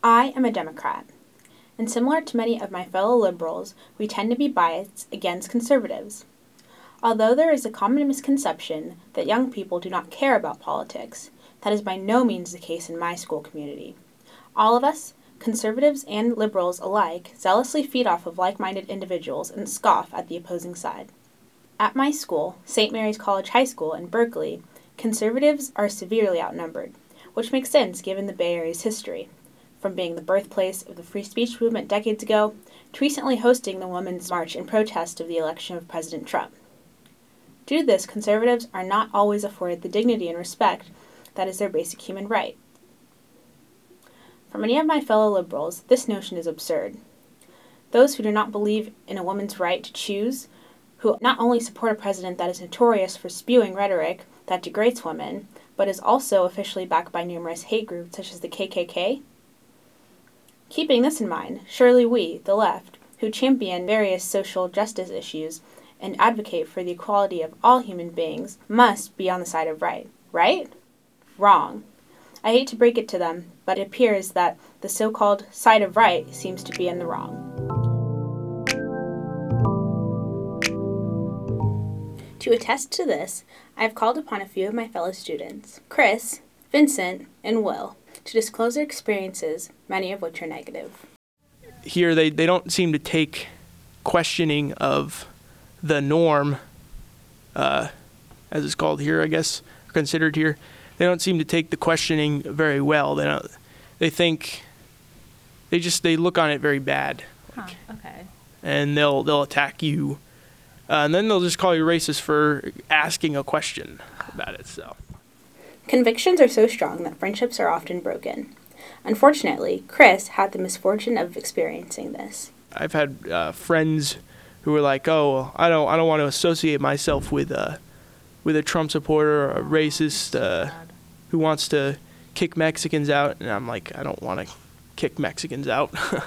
I am a Democrat, and similar to many of my fellow liberals, we tend to be biased against conservatives. Although there is a common misconception that young people do not care about politics, that is by no means the case in my school community. All of us, conservatives and liberals alike, zealously feed off of like-minded individuals and scoff at the opposing side. At my school, St. Mary's College High School in Berkeley, conservatives are severely outnumbered, which makes sense given the Bay Area's history, from being the birthplace of the free speech movement decades ago to recently hosting the Women's March in protest of the election of President Trump. Due to this, conservatives are not always afforded the dignity and respect that is their basic human right. For many of my fellow liberals, this notion is absurd. Those who do not believe in a woman's right to choose, who not only support a president that is notorious for spewing rhetoric that degrades women, but is also officially backed by numerous hate groups such as the KKK. Keeping this in mind, surely we, the left, who champion various social justice issues and advocate for the equality of all human beings, must be on the side of right. Right? Wrong. I hate to break it to them, but it appears that the so-called side of right seems to be in the wrong. To attest to this, I have called upon a few of my fellow students, Chris, Vincent, and Will, to disclose their experiences, many of which are negative. Here, they don't seem to take questioning of the norm, as it's called here, I guess, or considered here. They don't seem to take the questioning very well. They think they look on it very bad. Okay. And they'll attack you, and then they'll just call you racist for asking a question about it. So, convictions are so strong that friendships are often broken. Unfortunately, Chris had the misfortune of experiencing this. I've had friends who were like, "Oh, I don't want to associate myself with a Trump supporter or a racist who wants to kick Mexicans out," and I'm like, I don't want to kick Mexicans out.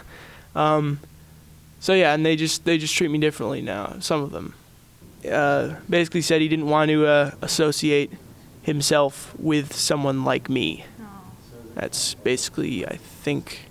So yeah, and they just treat me differently now. Some of them basically said he didn't want to associate himself with someone like me. That's basically, I think.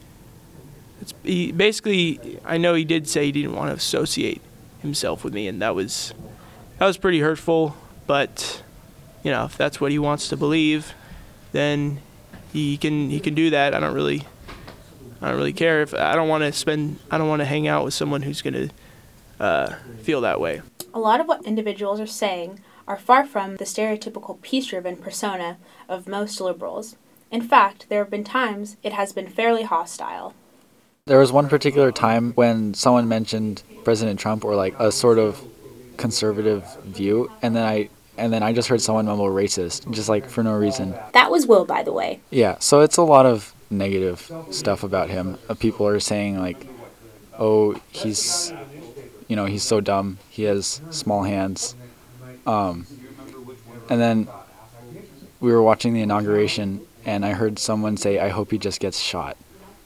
I know he did say he didn't want to associate himself with me, and that was pretty hurtful. But if that's what he wants to believe, then he can do that. I don't really care. If I don't want to hang out with someone who's going to feel that way. A lot of what individuals are saying are far from the stereotypical peace-driven persona of most liberals. In fact, there have been times it has been fairly hostile. There was one particular time when someone mentioned President Trump or like a sort of conservative view, and then I just heard someone mumble racist, just like for no reason. That was Will, by the way. Yeah, so it's a lot of negative stuff about him. People are saying like, oh, he's so dumb, he has small hands. And then we were watching the inauguration, and I heard someone say, I hope he just gets shot.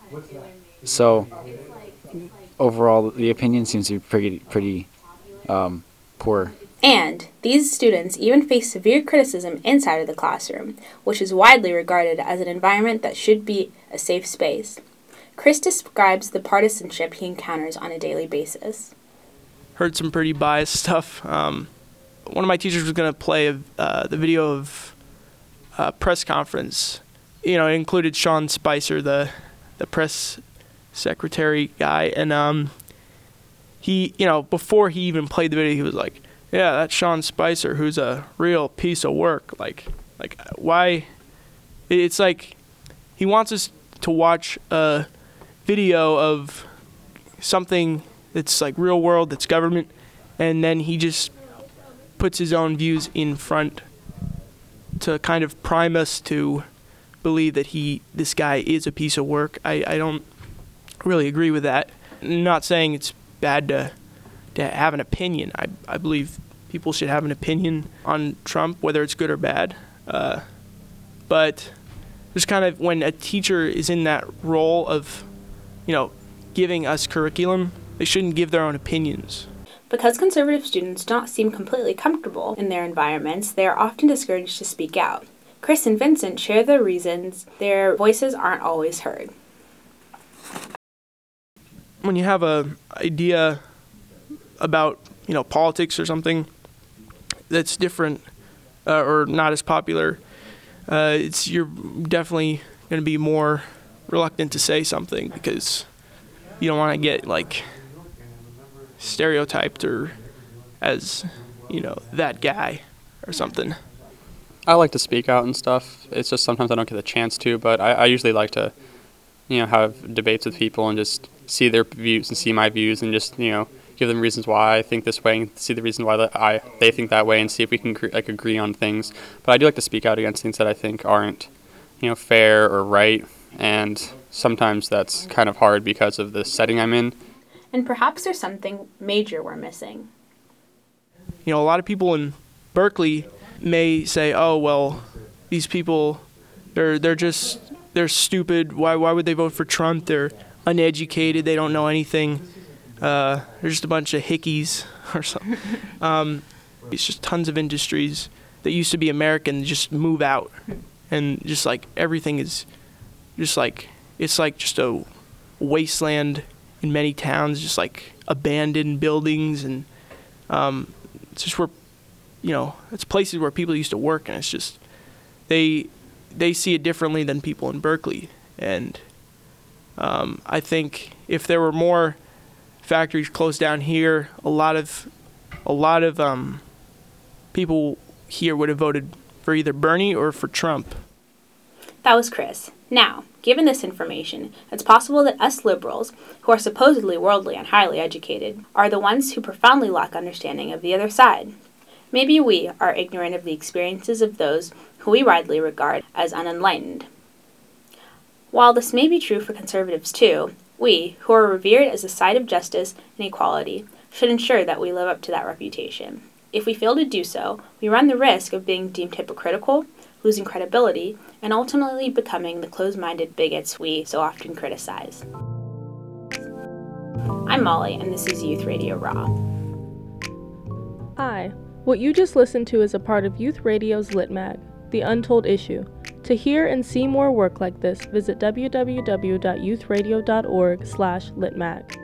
So overall, the opinion seems to be pretty poor. And these students even face severe criticism inside of the classroom, which is widely regarded as an environment that should be a safe space. Chris describes the partisanship he encounters on a daily basis. Heard some pretty biased stuff. One of my teachers was going to play the video of a press conference. It included Sean Spicer, the press secretary guy, and he, before he even played the video, he was like, yeah, that's Sean Spicer, who's a real piece of work. Like why? It's like he wants us to watch a video of something that's like real world, that's government, and then he just puts his own views in front to kind of prime us to believe that this guy is a piece of work. I don't really agree with that. I'm not saying it's bad to have an opinion. I believe people should have an opinion on Trump, whether it's good or bad. But just kind of when a teacher is in that role of, giving us curriculum, they shouldn't give their own opinions. Because conservative students do not seem completely comfortable in their environments, they are often discouraged to speak out. Chris and Vincent share the reasons their voices aren't always heard. when you have a idea about, politics or something that's different or not as popular, you're definitely going to be more reluctant to say something because you don't want to get like stereotyped or as, that guy or something. I like to speak out and stuff. It's just sometimes I don't get the chance to, but I usually like to, have debates with people and just see their views and see my views and just, give them reasons why I think this way and see the reasons why they think that way and see if we can agree on things. But I do like to speak out against things that I think aren't, fair or right, and sometimes that's kind of hard because of the setting I'm in. And perhaps there's something major we're missing. A lot of people in Berkeley may say, "Oh, well, these people, they're stupid. Why would they vote for Trump? They're uneducated. They don't know anything. They're just a bunch of hickeys or something." It's just tons of industries that used to be American just move out, and just like everything is just like it's like just a wasteland in many towns, just like abandoned buildings, and it's just where it's places where people used to work, and it's just they see it differently than people in Berkeley. And I think if there were more factories closed down here, a lot of people here would have voted for either Bernie or for Trump. That was Chris. Now, given this information, it's possible that us liberals, who are supposedly worldly and highly educated, are the ones who profoundly lack understanding of the other side. Maybe we are ignorant of the experiences of those who we widely regard as unenlightened. While this may be true for conservatives too, we, who are revered as the side of justice and equality, should ensure that we live up to that reputation. If we fail to do so, we run the risk of being deemed hypocritical, losing credibility, and ultimately becoming the closed-minded bigots we so often criticize. I'm Molly, and this is Youth Radio Raw. Hi. What you just listened to is a part of Youth Radio's Lit Mag, The Untold Issue. To hear and see more work like this, visit www.youthradio.org/litmag.